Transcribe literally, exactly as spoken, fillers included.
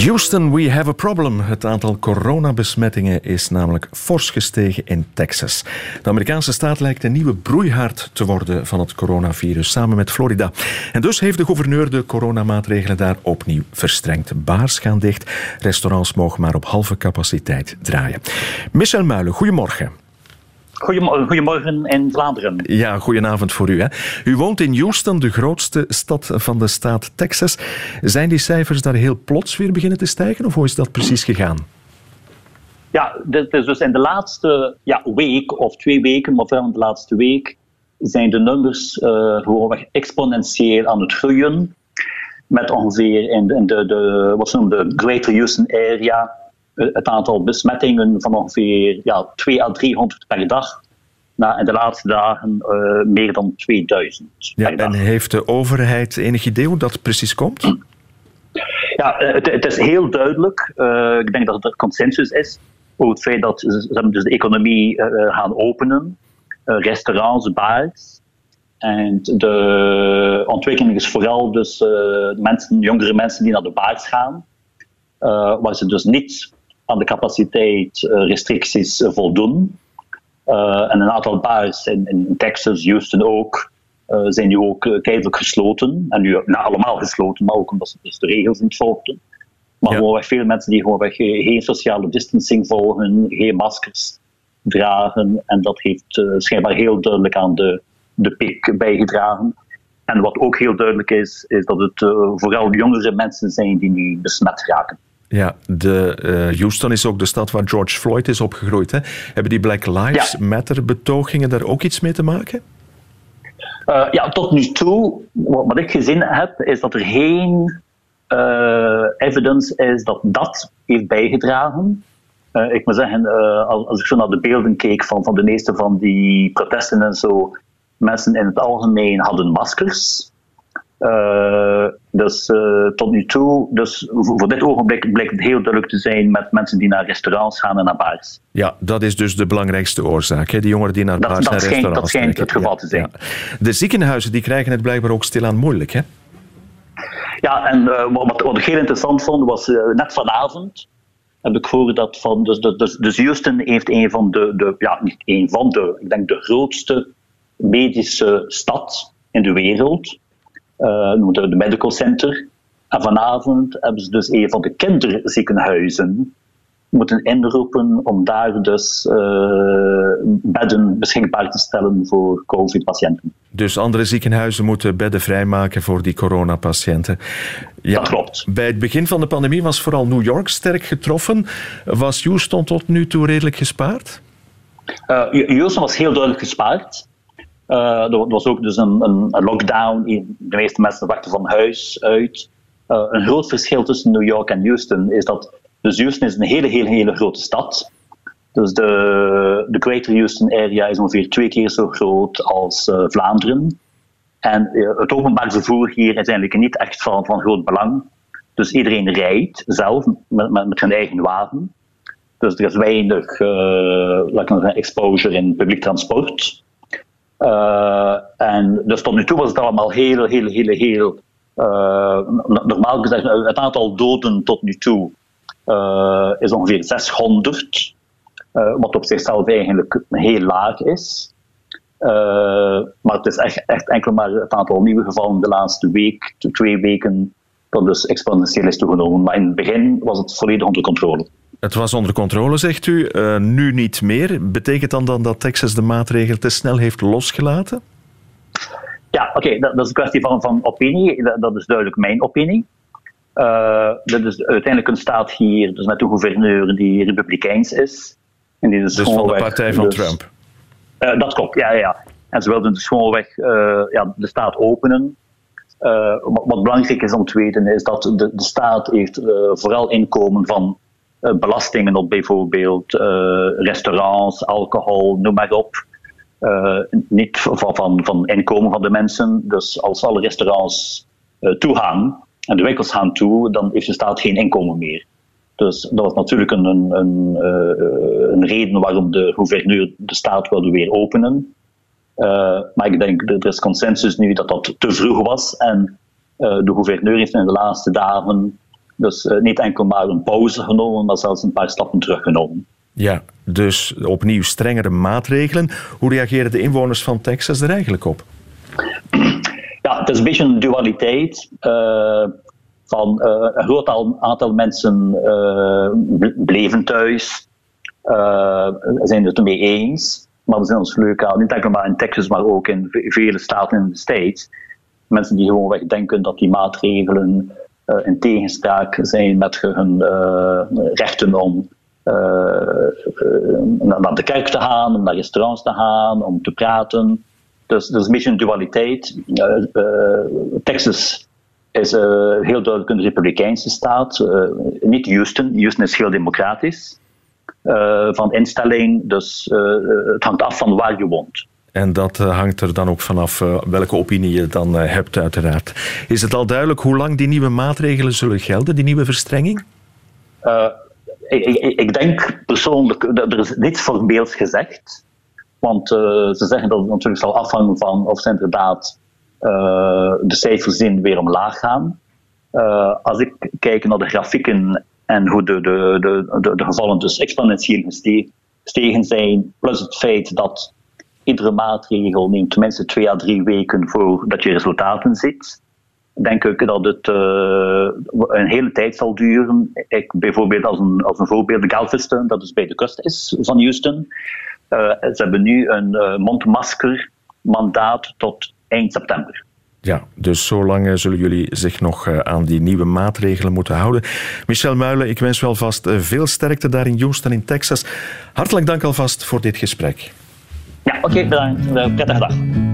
Houston, we have a problem. Het aantal coronabesmettingen is namelijk fors gestegen in Texas. De Amerikaanse staat lijkt een nieuwe broeihaard te worden van het coronavirus, samen met Florida. En dus heeft de gouverneur de coronamaatregelen daar opnieuw verstrengd. Bars gaan dicht, restaurants mogen maar op halve capaciteit draaien. Michel Muilen, goedemorgen. Goedemorgen, goedemorgen in Vlaanderen. Ja, goedenavond voor u. Hè. U woont in Houston, de grootste stad van de staat Texas. Zijn die cijfers daar heel plots weer beginnen te stijgen, of hoe is dat precies gegaan? Ja, dit is dus in de laatste ja, week of twee weken, maar vooral in de laatste week, zijn de nummers uh, gewoon exponentieel aan het groeien. Met ongeveer in de, in de, de wat ze noemen de Greater Houston Area het aantal besmettingen van ongeveer ja, tweehonderd à driehonderd per dag. Nou, in de laatste dagen uh, meer dan tweeduizend ja, per dag. En heeft de overheid enig idee hoe dat precies komt? Ja, het, het is heel duidelijk. Uh, ik denk dat er consensus is over het feit dat ze dus de economie uh, gaan openen. Uh, restaurants, bars. En de ontwikkeling is vooral dus uh, mensen, jongere mensen die naar de bars gaan. Uh, waar ze dus niet aan de capaciteitsrestricties uh, voldoen. Uh, en een aantal bars in, in Texas, Houston ook, uh, zijn nu ook uh, tijdelijk gesloten. En nu nou, allemaal gesloten, maar ook omdat ze dus de regels niet volgden. Maar ja. Gewoon veel mensen die gewoon geen sociale distancing volgen, geen maskers dragen. En dat heeft uh, schijnbaar heel duidelijk aan de, de piek bijgedragen. En wat ook heel duidelijk is, is dat het uh, vooral jongere mensen zijn die nu besmet raken. Ja, de, uh, Houston is ook de stad waar George Floyd is opgegroeid. Hè? Hebben die Black Lives ja. Matter betogingen daar ook iets mee te maken? Uh, ja, tot nu toe, wat ik gezien heb, is dat er geen uh, evidence is dat dat heeft bijgedragen. Uh, ik moet zeggen, uh, als ik zo naar de beelden keek van, van de meeste van die protesten en zo, mensen in het algemeen hadden maskers. Uh, dus uh, tot nu toe, dus voor dit ogenblik blijkt het heel duidelijk te zijn met mensen die naar restaurants gaan en naar bars. Ja, dat is dus de belangrijkste oorzaak, hè? Die jongeren die naar dat, bars dat en schijnt, restaurants Dat schijnt trekken. het geval ja, te zijn. Ja. De ziekenhuizen die krijgen het blijkbaar ook stilaan moeilijk, hè? Ja, en uh, wat, wat ik heel interessant vond, was uh, net vanavond heb ik gehoord dat van, dus, dus, dus Houston heeft een van de, de, ja, niet een van de, ik denk de grootste medische stad in de wereld. Uh, de, de Medical Center. En vanavond hebben ze dus een van de kinderziekenhuizen moeten inroepen om daar dus uh, bedden beschikbaar te stellen voor COVID-patiënten. Dus andere ziekenhuizen moeten bedden vrijmaken voor die coronapatiënten. Ja, dat klopt. Bij het begin van de pandemie was vooral New York sterk getroffen. Was Houston tot nu toe redelijk gespaard? Uh, Houston was heel duidelijk gespaard. Uh, er was ook dus een, een, een lockdown. De meeste mensen wachten van huis uit. Uh, een groot verschil tussen New York en Houston is dat dus Houston is een hele, hele, hele grote stad. Dus de, de Greater Houston Area is ongeveer twee keer zo groot als uh, Vlaanderen. En uh, het openbaar vervoer hier is eigenlijk niet echt van, van groot belang. Dus iedereen rijdt zelf met, met, met zijn eigen wagen. Dus er is weinig uh, laat ik zeggen, exposure in publiek transport. Uh, en dus tot nu toe was het allemaal heel, heel, heel, heel... Uh, normaal gezegd, het aantal doden tot nu toe uh, is ongeveer zeshonderd. Uh, wat op zichzelf eigenlijk heel laag is. Uh, maar het is echt, echt enkel maar het aantal nieuwe gevallen de laatste week, de twee weken, dat dus exponentieel is toegenomen. Maar in het begin was het volledig onder controle. Het was onder controle, zegt u. Uh, nu niet meer. Betekent dan, dan dat Texas de maatregel te snel heeft losgelaten? Ja, oké. Okay, dat, dat is een kwestie van, van opinie. Dat, dat is duidelijk mijn opinie. Uh, dat is uiteindelijk een staat hier, dus met een gouverneur die republikeins is. En die dus dus van de partij van dus, Trump? Uh, dat klopt, ja, ja. En ze wilden dus gewoonweg uh, ja, de staat openen. Uh, wat, wat belangrijk is om te weten is dat de, de staat heeft uh, vooral inkomen van uh, belastingen op bijvoorbeeld uh, restaurants, alcohol, noem maar op. Uh, niet van, van, van inkomen van de mensen. Dus als alle restaurants uh, toegaan en de winkels gaan toe, dan heeft de staat geen inkomen meer. Dus dat was natuurlijk een, een, een, uh, een reden waarom de gouverneur de staat wilde weer openen. Uh, maar ik denk, er is consensus nu dat dat te vroeg was. En uh, de gouverneur heeft in de laatste dagen Dus uh, niet enkel maar een pauze genomen, maar zelfs een paar stappen teruggenomen. Ja, dus opnieuw strengere maatregelen. Hoe reageren de inwoners van Texas er eigenlijk op? Ja, het is een beetje een dualiteit. Uh, van, uh, een groot aantal mensen uh, bleven thuis, uh, zijn het ermee eens. Maar we zijn ons leuk aan, niet enkel maar in Texas, maar ook in vele staten in de States. Mensen die gewoonweg denken dat die maatregelen uh, in tegenspraak zijn met hun uh, rechten om uh, uh, naar de kerk te gaan, om naar restaurants te gaan, om te praten. Dus dat is een beetje een dualiteit. Uh, uh, Texas is uh, heel duidelijk een republikeinse staat. Uh, niet Houston. Houston is heel democratisch uh, van instelling. Dus uh, het hangt af van waar je woont. En dat uh, hangt er dan ook vanaf uh, welke opinie je dan uh, hebt, uiteraard. Is het al duidelijk hoe lang die nieuwe maatregelen zullen gelden, die nieuwe verstrenging? Uh, ik, ik, ik denk persoonlijk, er is niets formeels gezegd. Want uh, ze zeggen dat het natuurlijk zal afhangen van of ze inderdaad uh, de cijfers zien weer omlaag gaan. Uh, als ik kijk naar de grafieken en hoe de, de, de, de, de gevallen dus exponentieel gestegen zijn, plus het feit dat iedere maatregel neemt tenminste twee à drie weken voordat je resultaten ziet, denk ik dat het uh, een hele tijd zal duren. Ik, bijvoorbeeld als een, als een voorbeeld Galveston, dat dus bij de kust is van Houston. Uh, ze hebben nu een uh, mondmaskermandaat tot eind september. Ja, dus zo lang zullen jullie zich nog uh, aan die nieuwe maatregelen moeten houden. Michel Muilen, ik wens u alvast uh, veel sterkte daar in Houston in Texas. Hartelijk dank alvast voor dit gesprek. Ja, oké, okay, bedankt. Prettige dag.